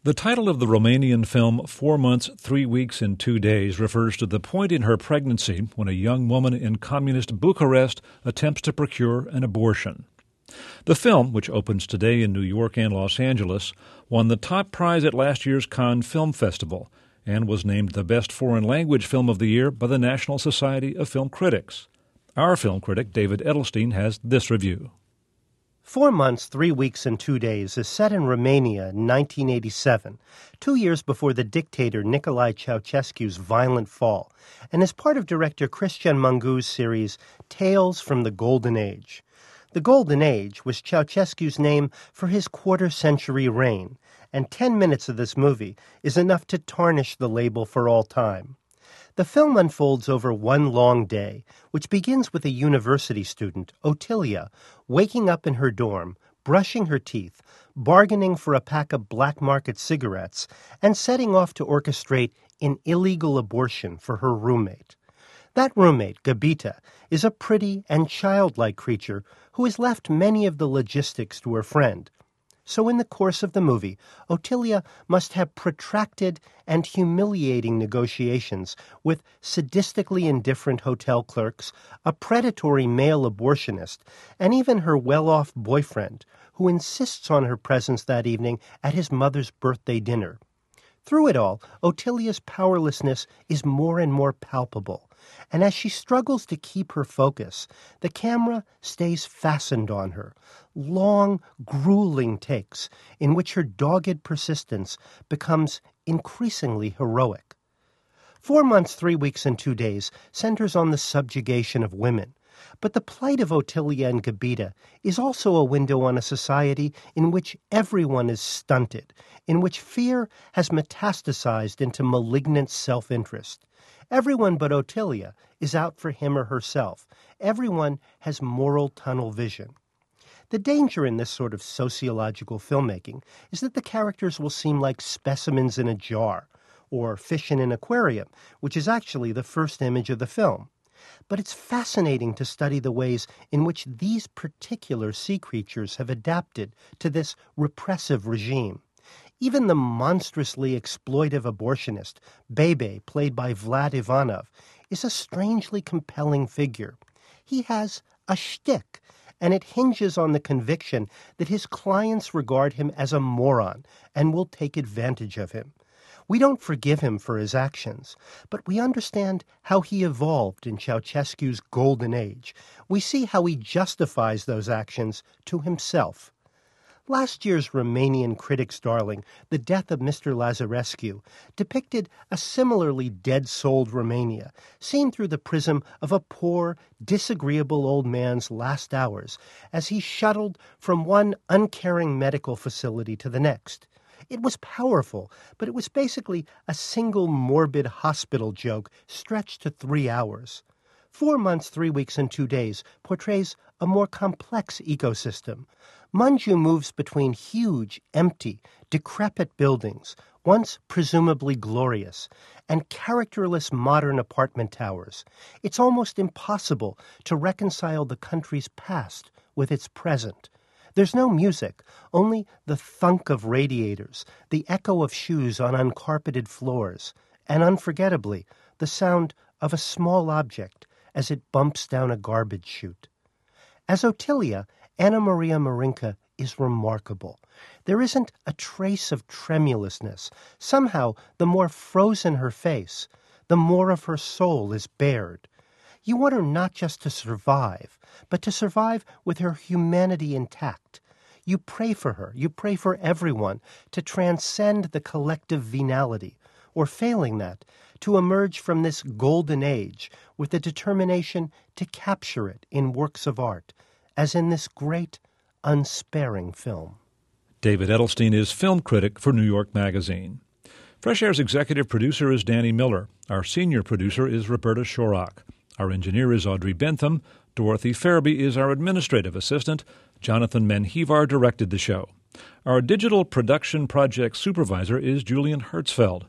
The title of the Romanian film 4 Months, 3 Weeks, and 2 Days refers to the point in her pregnancy when a young woman in communist Bucharest attempts to procure an abortion. The film, which opens today in New York and Los Angeles, won the top prize at last year's Cannes Film Festival and was named the best foreign language film of the year by the National Society of Film Critics. Our film critic, David Edelstein, has this review. 4 Months, 3 Weeks, and 2 Days is set in Romania in 1987, 2 years before the dictator Nicolae Ceausescu's violent fall, and is part of director Cristian Mungu's series Tales from the Golden Age. The Golden Age was Ceausescu's name for his quarter-century reign, and 10 minutes of this movie is enough to tarnish the label for all time. The film unfolds over one long day, which begins with a university student, Otilia, waking up in her dorm, brushing her teeth, bargaining for a pack of black market cigarettes, and setting off to orchestrate an illegal abortion for her roommate. That roommate, Gabita, is a pretty and childlike creature who has left many of the logistics to her friend. So in the course of the movie, Otilia must have protracted and humiliating negotiations with sadistically indifferent hotel clerks, a predatory male abortionist, and even her well-off boyfriend, who insists on her presence that evening at his mother's birthday dinner. Through it all, Otilia's powerlessness is more and more palpable, and as she struggles to keep her focus, the camera stays fastened on her. Long, grueling takes in which her dogged persistence becomes increasingly heroic. 4 Months, 3 Weeks, and 2 Days centers on the subjugation of women, but the plight of Otilia and Gabita is also a window on a society in which everyone is stunted, in which fear has metastasized into malignant self-interest. Everyone but Otilia is out for him or herself. Everyone has moral tunnel vision. The danger in this sort of sociological filmmaking is that the characters will seem like specimens in a jar, or fish in an aquarium, which is actually the first image of the film. But it's fascinating to study the ways in which these particular sea creatures have adapted to this repressive regime. Even the monstrously exploitive abortionist, Bebe, played by Vlad Ivanov, is a strangely compelling figure. He has a shtick, and it hinges on the conviction that his clients regard him as a moron and will take advantage of him. We don't forgive him for his actions, but we understand how he evolved in Ceausescu's golden age. We see how he justifies those actions to himself. Last year's Romanian critic's darling, The Death of Mr. Lazarescu, depicted a similarly dead-souled Romania, seen through the prism of a poor, disagreeable old man's last hours as he shuttled from one uncaring medical facility to the next. It was powerful, but it was basically a single morbid hospital joke stretched to 3 hours. 4 Months, 3 Weeks, and 2 Days portrays a more complex ecosystem. Mungu moves between huge, empty, decrepit buildings, once presumably glorious, and characterless modern apartment towers. It's almost impossible to reconcile the country's past with its present. There's no music, only the thunk of radiators, the echo of shoes on uncarpeted floors, and unforgettably, the sound of a small object as it bumps down a garbage chute. As Otilia, Anna Maria Marinka is remarkable. There isn't a trace of tremulousness. Somehow, the more frozen her face, the more of her soul is bared. You want her not just to survive, but to survive with her humanity intact. You pray for her, you pray for everyone to transcend the collective venality, or failing that, to emerge from this golden age with the determination to capture it in works of art, as in this great, unsparing film. David Edelstein is film critic for New York Magazine. Fresh Air's executive producer is Danny Miller. Our senior producer is Roberta Shorak. Our engineer is Audrey Bentham. Dorothy Farabee is our administrative assistant. Jonathan Menjivar directed the show. Our digital production project supervisor is Julian Hertzfeld.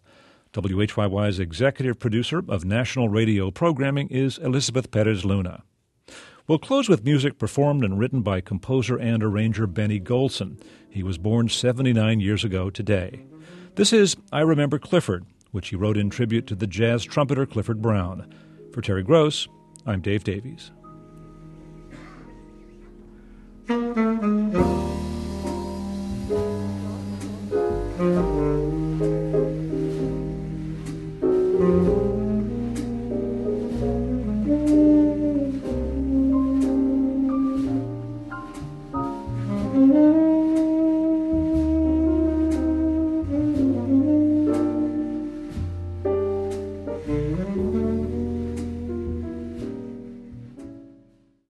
WHYY's executive producer of national radio programming is Elizabeth Perez Luna. We'll close with music performed and written by composer and arranger Benny Golson. He was born 79 years ago today. This is I Remember Clifford, which he wrote in tribute to the jazz trumpeter Clifford Brown. For Terry Gross, I'm Dave Davies.